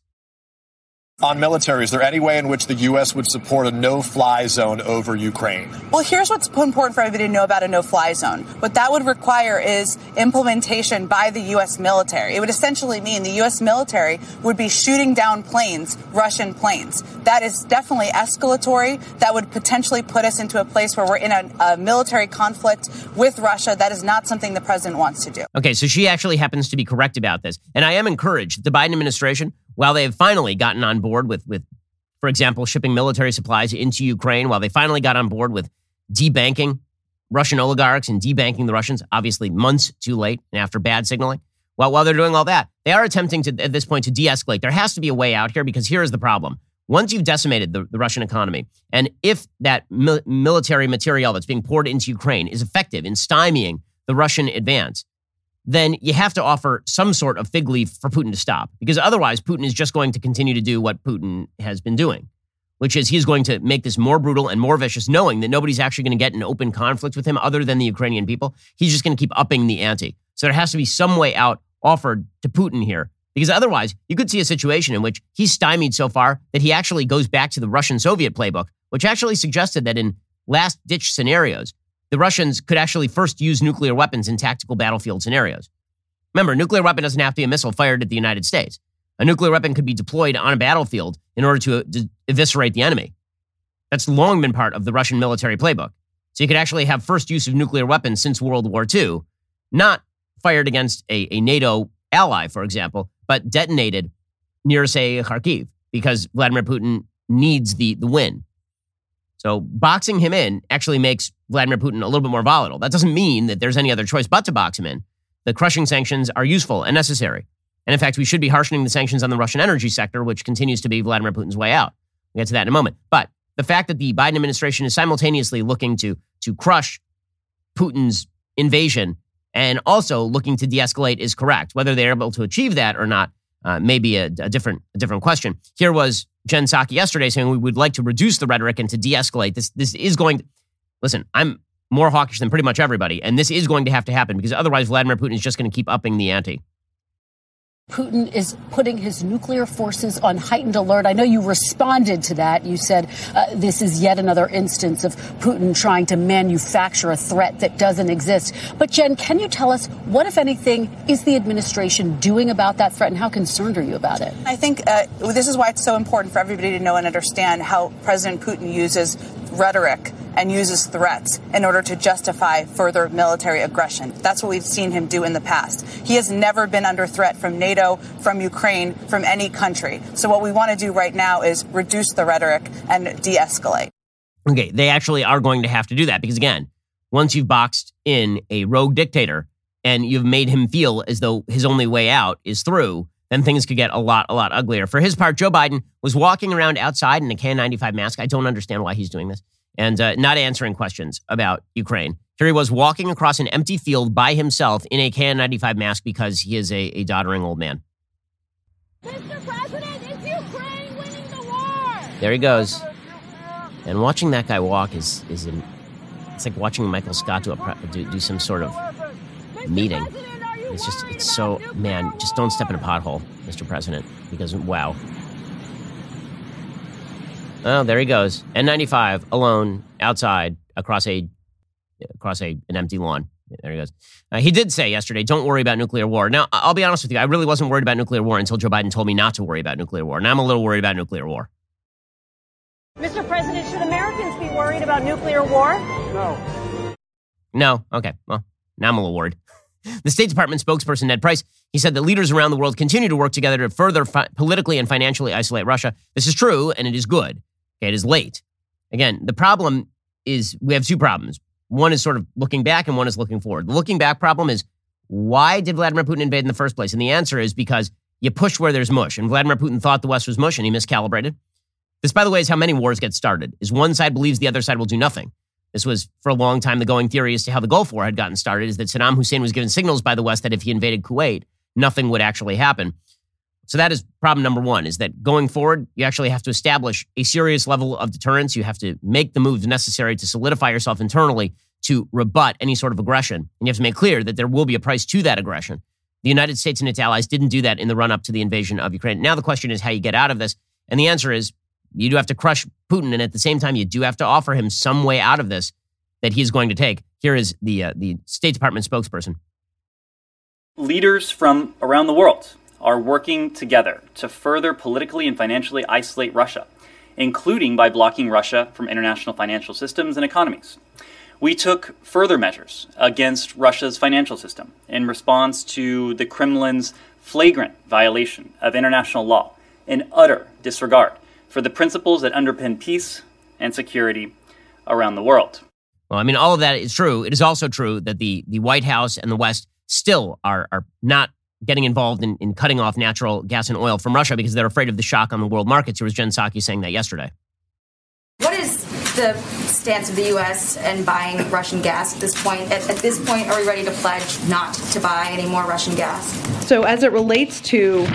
On military, is there any way in which the U S would support a no-fly zone over Ukraine? Well, here's what's important for everybody to know about a no-fly zone. What that would require is implementation by the U S military. It would essentially mean the U S military would be shooting down planes, Russian planes. That is definitely escalatory. That would potentially put us into a place where we're in a, a military conflict with Russia. That is not something the president wants to do. Okay, so she actually happens to be correct about this. And I am encouraged that the Biden administration, while they have finally gotten on board with, with, for example, shipping military supplies into Ukraine, while they finally got on board with debanking Russian oligarchs and debanking the Russians, obviously months too late and after bad signaling, well, while they're doing all that, they are attempting to, at this point, to de-escalate. There has to be a way out here because here is the problem. Once you've decimated the, the Russian economy, and if that mil- military material that's being poured into Ukraine is effective in stymieing the Russian advance, then you have to offer some sort of fig leaf for Putin to stop. Because otherwise, Putin is just going to continue to do what Putin has been doing, which is he's going to make this more brutal and more vicious, knowing that nobody's actually going to get in open conflict with him other than the Ukrainian people. He's just going to keep upping the ante. So there has to be some way out offered to Putin here. Because otherwise, you could see a situation in which he's stymied so far that he actually goes back to the Russian-Soviet playbook, which actually suggested that in last-ditch scenarios, the Russians could actually first use nuclear weapons in tactical battlefield scenarios. Remember, nuclear weapon doesn't have to be a missile fired at the United States. A nuclear weapon could be deployed on a battlefield in order to, to eviscerate the enemy. That's long been part of the Russian military playbook. So you could actually have first use of nuclear weapons since World War Two, not fired against a, a NATO ally, for example, but detonated near, say, Kharkiv, because Vladimir Putin needs the, the win. So boxing him in actually makes Vladimir Putin a little bit more volatile. That doesn't mean that there's any other choice but to box him in. The crushing sanctions are useful and necessary. And in fact, we should be harshening the sanctions on the Russian energy sector, which continues to be Vladimir Putin's way out. We'll get to that in a moment. But the fact that the Biden administration is simultaneously looking to, to crush Putin's invasion and also looking to de-escalate is correct. Whether they're able to achieve that or not uh, may be a, a, different, a different question. Here was Jen Psaki yesterday saying we would like to reduce the rhetoric and to de-escalate. This, this is going to... Listen, I'm more hawkish than pretty much everybody, and this is going to have to happen because otherwise Vladimir Putin is just going to keep upping the ante. Putin is putting his nuclear forces on heightened alert. I know you responded to that. You said uh, this is yet another instance of Putin trying to manufacture a threat that doesn't exist. But Jen, can you tell us what, if anything, is the administration doing about that threat and how concerned are you about it? I think uh, this is why it's so important for everybody to know and understand how President Putin uses rhetoric and uses threats in order to justify further military aggression. That's what we've seen him do in the past. He has never been under threat from NATO, from Ukraine, from any country. So what we want to do right now is reduce the rhetoric and de-escalate. Okay, they actually are going to have to do that because, again, once you've boxed in a rogue dictator and you've made him feel as though his only way out is through, then things could get a lot, a lot uglier. For his part, Joe Biden was walking around outside in a K N ninety-five mask. I don't understand why he's doing this. And uh, not answering questions about Ukraine. Here he was walking across an empty field by himself in a K N ninety-five mask because he is a, a doddering old man. Mister President, is Ukraine winning the war? There he goes. And watching that guy walk is is an, it's like watching Michael Scott do, a, do, do some sort of meeting. It's just, it's so, man, just don't step in a pothole, Mister President, because, wow. Oh, there he goes. N ninety-five, alone, outside, across a across a an empty lawn. There he goes. Uh, he did say yesterday, don't worry about nuclear war. Now, I'll be honest with you. I really wasn't worried about nuclear war until Joe Biden told me not to worry about nuclear war. Now I'm a little worried about nuclear war. Mister President, should Americans be worried about nuclear war? No. No? Okay. Well, now I'm a little worried. The State Department spokesperson, Ned Price, he said that leaders around the world continue to work together to further fi- politically and financially isolate Russia. This is true, and it is good. Okay, it is late. Again, the problem is we have two problems. One is sort of looking back and one is looking forward. The looking back problem is, why did Vladimir Putin invade in the first place? And the answer is because you push where there's mush. And Vladimir Putin thought the West was mush and he miscalibrated. This, by the way, is how many wars get started, is one side believes the other side will do nothing. This was, for a long time, the going theory as to how the Gulf War had gotten started, is that Saddam Hussein was given signals by the West that if he invaded Kuwait, nothing would actually happen. So that is problem number one, is that going forward, you actually have to establish a serious level of deterrence. You have to make the moves necessary to solidify yourself internally to rebut any sort of aggression. And you have to make clear that there will be a price to that aggression. The United States and its allies didn't do that in the run-up to the invasion of Ukraine. Now the question is how you get out of this. And the answer is you do have to crush Putin. And at the same time, you do have to offer him some way out of this that he's going to take. Here is the uh, the State Department spokesperson. Leaders from around the world are working together to further politically and financially isolate Russia, including by blocking Russia from international financial systems and economies. We took further measures against Russia's financial system in response to the Kremlin's flagrant violation of international law and utter disregard for the principles that underpin peace and security around the world. Well, I mean, all of that is true. It is also true that the, the White House and the West still are, are not getting involved in, in cutting off natural gas and oil from Russia because they're afraid of the shock on the world markets. There was Jen Psaki saying that yesterday. What is the stance of the U S in buying Russian gas at this point? At, at this point, are we ready to pledge not to buy any more Russian gas? So as it relates to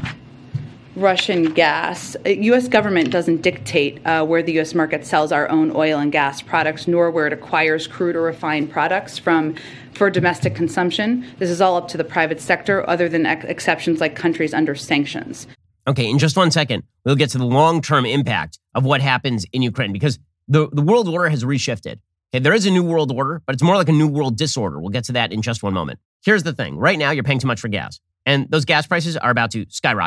Russian gas, U S government doesn't dictate uh, where the U S market sells our own oil and gas products, nor where it acquires crude or refined products from for domestic consumption. This is all up to the private sector, other than ex- exceptions like countries under sanctions. Okay, in just one second, we'll get to the long-term impact of what happens in Ukraine, because the, the world order has reshifted. Okay, there is a new world order, but it's more like a new world disorder. We'll get to that in just one moment. Here's the thing. Right now, you're paying too much for gas, and those gas prices are about to skyrocket.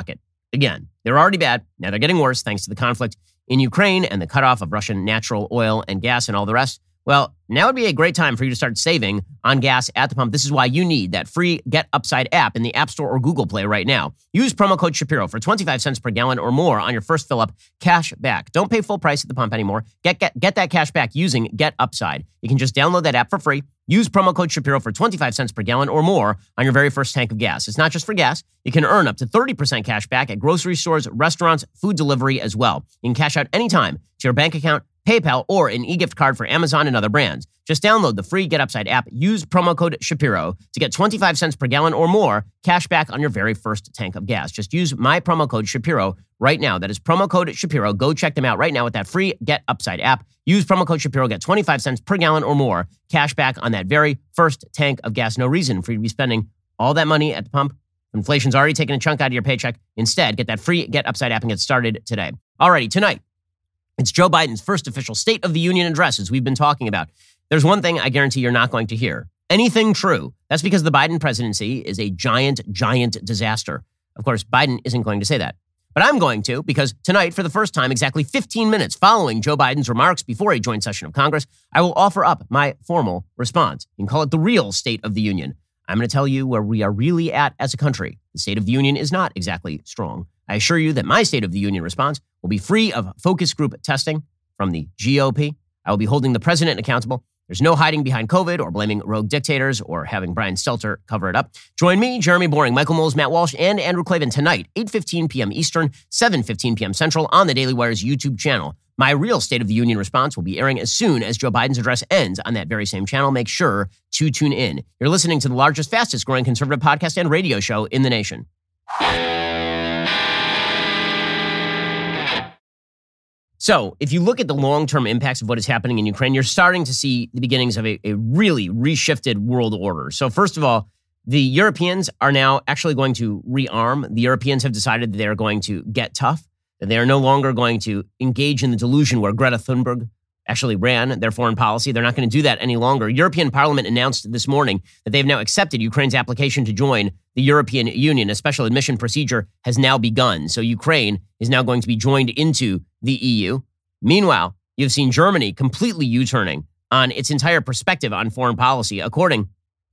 again, they're already bad. Now they're getting worse thanks to the conflict in Ukraine and the cutoff of Russian natural oil and gas and all the rest. Well, now would be a great time for you to start saving on gas at the pump. This is why you need that free Get Upside app in the App Store or Google Play right now. Use promo code Shapiro for twenty-five cents per gallon or more on your first fill up. Cash back. Don't pay full price at the pump anymore. Get, get, get that cash back using Get Upside. You can just download that app for free. Use promo code Shapiro for twenty-five cents per gallon or more on your very first tank of gas. It's not just for gas. You can earn up to thirty percent cash back at grocery stores, restaurants, food delivery as well. You can cash out anytime to your bank account, PayPal, or an e-gift card for Amazon and other brands. Just download the free Get Upside app. Use promo code Shapiro to get twenty-five cents per gallon or more cash back on your very first tank of gas. Just use my promo code Shapiro right now. That is promo code Shapiro. Go check them out right now with that free Get Upside app. Use promo code Shapiro. Get twenty-five cents per gallon or more cash back on that very first tank of gas. No reason for you to be spending all that money at the pump. Inflation's already taken a chunk out of your paycheck. Instead, get that free Get Upside app and get started today. Alrighty, tonight, it's Joe Biden's first official State of the Union address, as we've been talking about. There's one thing I guarantee you're not going to hear. Anything true. That's because the Biden presidency is a giant, giant disaster. Of course, Biden isn't going to say that. But I'm going to, because tonight, for the first time, exactly fifteen minutes following Joe Biden's remarks before a joint session of Congress, I will offer up my formal response. You can call it the real State of the Union. I'm going to tell you where we are really at as a country. The State of the Union is not exactly strong. I assure you that my State of the Union response will be free of focus group testing from the G O P. I will be holding the president accountable. There's no hiding behind COVID or blaming rogue dictators or having Brian Stelter cover it up. Join me, Jeremy Boring, Michael Knowles, Matt Walsh, and Andrew Klavan tonight, eight fifteen p.m. Eastern, seven fifteen p.m. Central on the Daily Wire's YouTube channel. My real State of the Union response will be airing as soon as Joe Biden's address ends on that very same channel. Make sure to tune in. You're listening to the largest, fastest growing conservative podcast and radio show in the nation. So if you look at the long-term impacts of what is happening in Ukraine, you're starting to see the beginnings of a, a really reshifted world order. So first of all, the Europeans are now actually going to rearm. The Europeans have decided that they are going to get tough, that they are no longer going to engage in the delusion where Greta Thunberg actually ran their foreign policy. They're not going to do that any longer. European Parliament announced this morning that they've now accepted Ukraine's application to join the European Union. A special admission procedure has now begun. So Ukraine is now going to be joined into the E U. Meanwhile, you've seen Germany completely U-turning on its entire perspective on foreign policy, according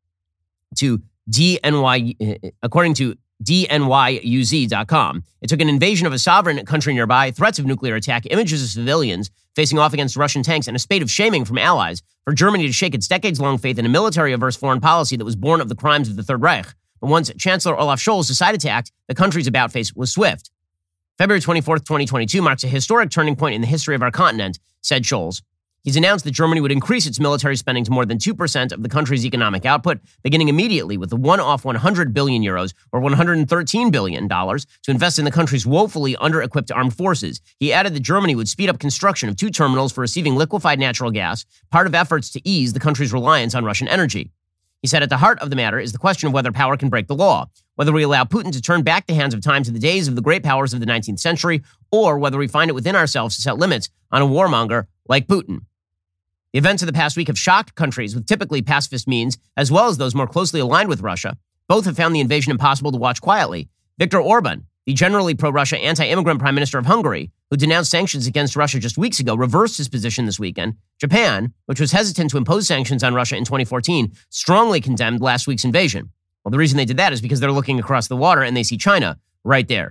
to D N Y, according to D N Y U Z dot com. It took an invasion of a sovereign country nearby, threats of nuclear attack, images of civilians facing off against Russian tanks, and a spate of shaming from allies for Germany to shake its decades-long faith in a military-averse foreign policy that was born of the crimes of the Third Reich. But once Chancellor Olaf Scholz decided to act, the country's about-face was swift. February twenty-fourth, twenty twenty-two marks a historic turning point in the history of our continent, said Scholz. He's announced that Germany would increase its military spending to more than two percent of the country's economic output, beginning immediately with the one-off one hundred billion euros or one hundred thirteen billion dollars to invest in the country's woefully under-equipped armed forces. He added that Germany would speed up construction of two terminals for receiving liquefied natural gas, part of efforts to ease the country's reliance on Russian energy. He said at the heart of the matter is the question of whether power can break the law, whether we allow Putin to turn back the hands of time to the days of the great powers of the nineteenth century, or whether we find it within ourselves to set limits on a warmonger like Putin. The events of the past week have shocked countries with typically pacifist means, as well as those more closely aligned with Russia. Both have found the invasion impossible to watch quietly. Viktor Orban, the generally pro-Russia anti-immigrant prime minister of Hungary, who denounced sanctions against Russia just weeks ago, reversed his position this weekend. Japan, which was hesitant to impose sanctions on Russia in twenty fourteen, strongly condemned last week's invasion. Well, the reason they did that is because they're looking across the water and they see China right there.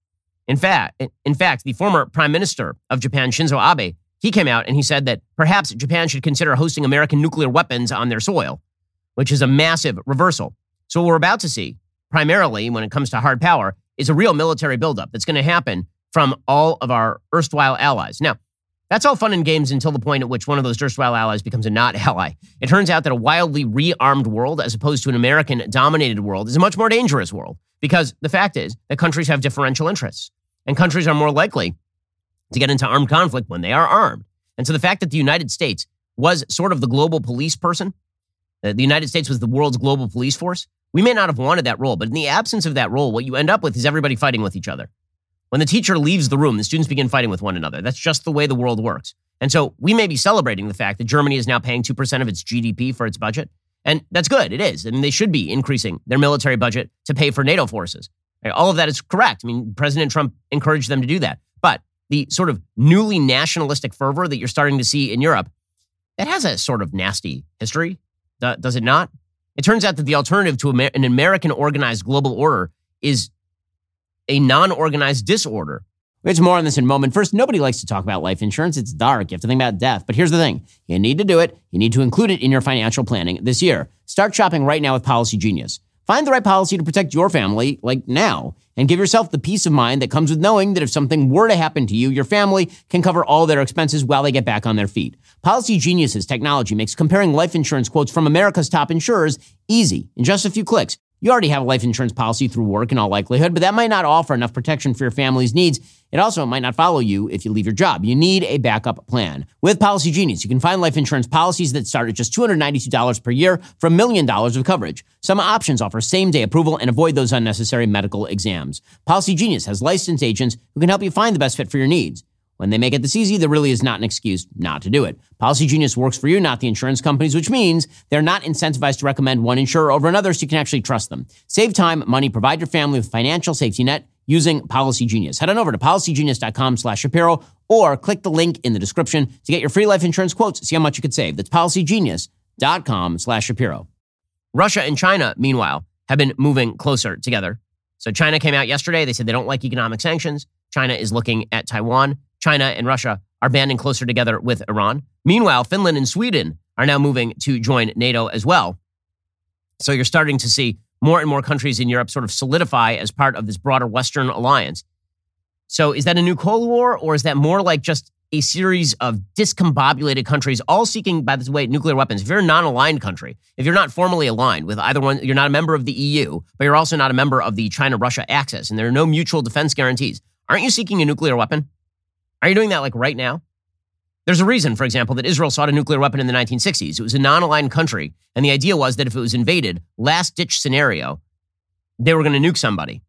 In fact, in fact, the former prime minister of Japan, Shinzo Abe, he came out and he said that perhaps Japan should consider hosting American nuclear weapons on their soil, which is a massive reversal. So what we're about to see, primarily when it comes to hard power, is a real military buildup that's going to happen from all of our erstwhile allies. Now, that's all fun and games until the point at which one of those erstwhile allies becomes a not ally. It turns out that a wildly rearmed world, as opposed to an American-dominated world, is a much more dangerous world, because the fact is that countries have differential interests, and countries are more likely to get into armed conflict when they are armed. And so the fact that the United States was sort of the global police person, uh, the United States was the world's global police force, we may not have wanted that role, but in the absence of that role, what you end up with is everybody fighting with each other. When the teacher leaves the room, the students begin fighting with one another. That's just the way the world works. And so we may be celebrating the fact that Germany is now paying two percent of its G D P for its budget. And that's good. It is. I mean, they should be increasing their military budget to pay for NATO forces. Right? All of that is correct. I mean, President Trump encouraged them to do that. But the sort of newly nationalistic fervor that you're starting to see in Europe, that has a sort of nasty history, does it not? It turns out that the alternative to an American organized global order is a non-organized disorder. We have more on this in a moment. First, nobody likes to talk about life insurance. It's dark. You have to think about death. But here's the thing. You need to do it. You need to include it in your financial planning this year. Start shopping right now with Policy Genius. Find the right policy to protect your family, like now, and give yourself the peace of mind that comes with knowing that if something were to happen to you, your family can cover all their expenses while they get back on their feet. Policy Genius's technology makes comparing life insurance quotes from America's top insurers easy in just a few clicks. You already have a life insurance policy through work in all likelihood, but that might not offer enough protection for your family's needs. It also might not follow you if you leave your job. You need a backup plan. With Policy Genius, you can find life insurance policies that start at just two hundred ninety-two dollars per year for a million dollars of coverage. Some options offer same-day approval and avoid those unnecessary medical exams. Policy Genius has licensed agents who can help you find the best fit for your needs. When they make it this easy, there really is not an excuse not to do it. Policy Genius works for you, not the insurance companies, which means they're not incentivized to recommend one insurer over another, so you can actually trust them. Save time, money, provide your family with financial safety net using Policy Genius. Head on over to policygenius.com slash Shapiro or click the link in the description to get your free life insurance quotes. See how much you could save. That's policygenius.com slash Shapiro. Russia and China, meanwhile, have been moving closer together. So China came out yesterday. They said they don't like economic sanctions. China is looking at Taiwan. China and Russia are banding closer together with Iran. Meanwhile, Finland and Sweden are now moving to join NATO as well. So you're starting to see more and more countries in Europe sort of solidify as part of this broader Western alliance. So is that a new Cold War, or is that more like just a series of discombobulated countries all seeking, by the way, nuclear weapons? If you're a non-aligned country, if you're not formally aligned with either one, you're not a member of the E U, but you're also not a member of the China-Russia axis, and there are no mutual defense guarantees. Aren't you seeking a nuclear weapon? Are you doing that like right now? There's a reason, for example, that Israel sought a nuclear weapon in the nineteen sixties. It was a non-aligned country, and the idea was that if it was invaded, last-ditch scenario, they were going to nuke somebody.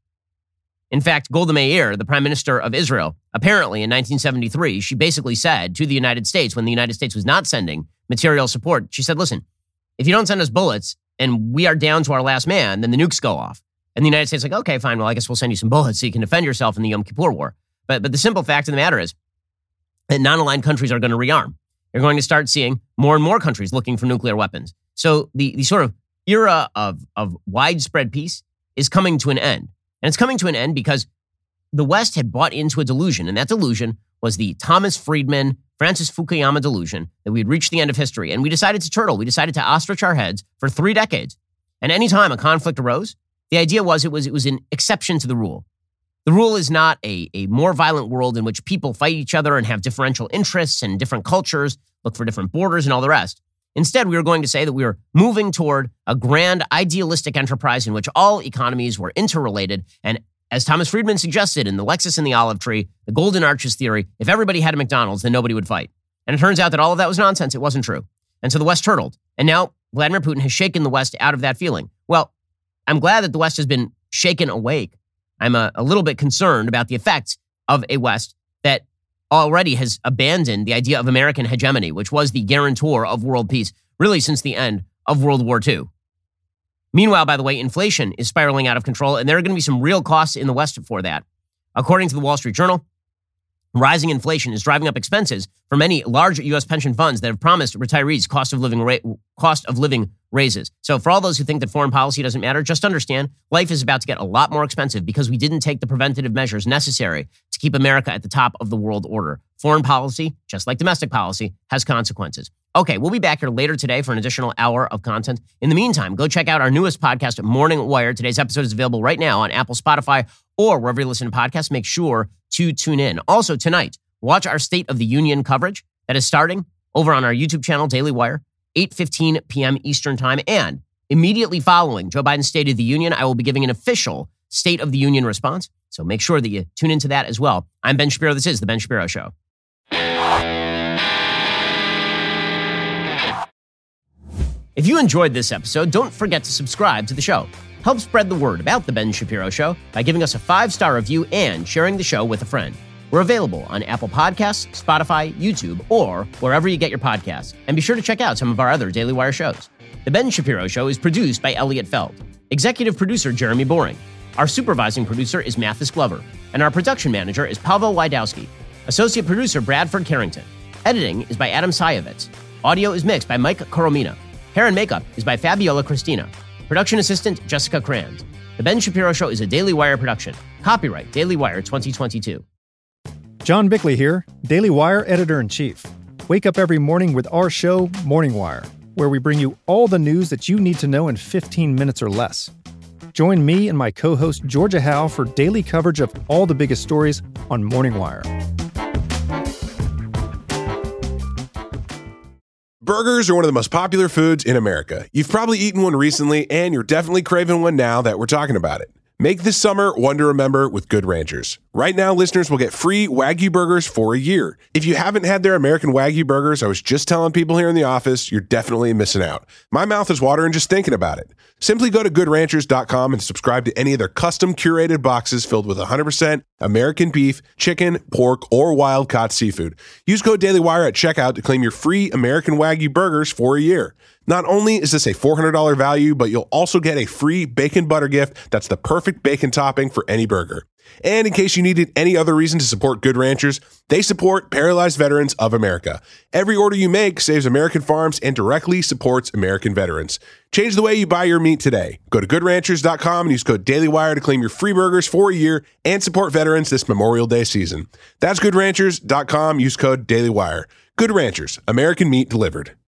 In fact, Golda Meir, the prime minister of Israel, apparently in nineteen seventy-three, she basically said to the United States, when the United States was not sending material support, she said, listen, if you don't send us bullets and we are down to our last man, then the nukes go off. And the United States is like, okay, fine, well, I guess we'll send you some bullets so you can defend yourself in the Yom Kippur War. But, but the simple fact of the matter is that non-aligned countries are going to rearm. You're going to start seeing more and more countries looking for nuclear weapons. So the, the sort of era of, of widespread peace is coming to an end. And it's coming to an end because the West had bought into a delusion, and that delusion was the Thomas Friedman, Francis Fukuyama delusion that we had reached the end of history. And we decided to turtle. We decided to ostrich our heads for three decades. And any time a conflict arose, the idea was it was it was an exception to the rule. The rule is not a, a more violent world in which people fight each other and have differential interests and different cultures, look for different borders and all the rest. Instead, we were going to say that we were moving toward a grand idealistic enterprise in which all economies were interrelated. And as Thomas Friedman suggested in The Lexus and the Olive Tree, the Golden Arches theory, if everybody had a McDonald's, then nobody would fight. And it turns out that all of that was nonsense. It wasn't true. And so the West turtled. And now Vladimir Putin has shaken the West out of that feeling. Well, I'm glad that the West has been shaken awake. I'm a, a little bit concerned about the effects of a West that already has abandoned the idea of American hegemony, which was the guarantor of world peace, really since the end of World War Two. Meanwhile, by the way, inflation is spiraling out of control, and there are going to be some real costs in the West for that. According to the Wall Street Journal, rising inflation is driving up expenses for many large U S pension funds that have promised retirees cost of living ra- cost of living raises. So for all those who think that foreign policy doesn't matter, just understand life is about to get a lot more expensive because we didn't take the preventative measures necessary to keep America at the top of the world order. Foreign policy, just like domestic policy, has consequences. Okay, we'll be back here later today for an additional hour of content. In the meantime, go check out our newest podcast, Morning Wire. Today's episode is available right now on Apple, Spotify, or wherever you listen to podcasts. Make sure to tune in. Also, tonight, watch our State of the Union coverage that is starting over on our YouTube channel, Daily Wire, eight fifteen p.m. Eastern Time. And immediately following Joe Biden's State of the Union, I will be giving an official State of the Union response. So make sure that you tune into that as well. I'm Ben Shapiro. This is The Ben Shapiro Show. If you enjoyed this episode, don't forget to subscribe to the show. Help spread the word about The Ben Shapiro Show by giving us a five-star review and sharing the show with a friend. We're available on Apple Podcasts, Spotify, YouTube, or wherever you get your podcasts. And be sure to check out some of our other Daily Wire shows. The Ben Shapiro Show is produced by Elliot Feld. Executive producer Jeremy Boring. Our supervising producer is Mathis Glover, and our production manager is Pavel Wydowski. Associate producer Bradford Carrington. Editing is by Adam Sayevitz. Audio is mixed by Mike Coromina. Hair and makeup is by Fabiola Cristina. Production assistant Jessica Crand. The Ben Shapiro Show is a Daily Wire production. Copyright Daily Wire twenty twenty-two. John Bickley here, Daily Wire editor-in-chief. Wake up every morning with our show, Morning Wire, where we bring you all the news that you need to know in fifteen minutes or less. Join me and my co-host Georgia Howe for daily coverage of all the biggest stories on Morning Wire. Burgers are one of the most popular foods in America. You've probably eaten one recently, and you're definitely craving one now that we're talking about it. Make this summer one to remember with Good Ranchers. Right now, listeners will get free Wagyu burgers for a year. If you haven't had their American Wagyu burgers, I was just telling people here in the office, you're definitely missing out. My mouth is watering just thinking about it. Simply go to good ranchers dot com and subscribe to any of their custom curated boxes filled with one hundred percent American beef, chicken, pork, or wild-caught seafood. Use code DailyWire at checkout to claim your free American Wagyu burgers for a year. Not only is this a four hundred dollars value, but you'll also get a free bacon butter gift that's the perfect bacon topping for any burger. And in case you needed any other reason to support Good Ranchers, they support Paralyzed Veterans of America. Every order you make saves American farms and directly supports American veterans. Change the way you buy your meat today. Go to good ranchers dot com and use code DailyWire to claim your free burgers for a year and support veterans this Memorial Day season. That's good ranchers dot com. Use code DailyWire. Good Ranchers, American meat delivered.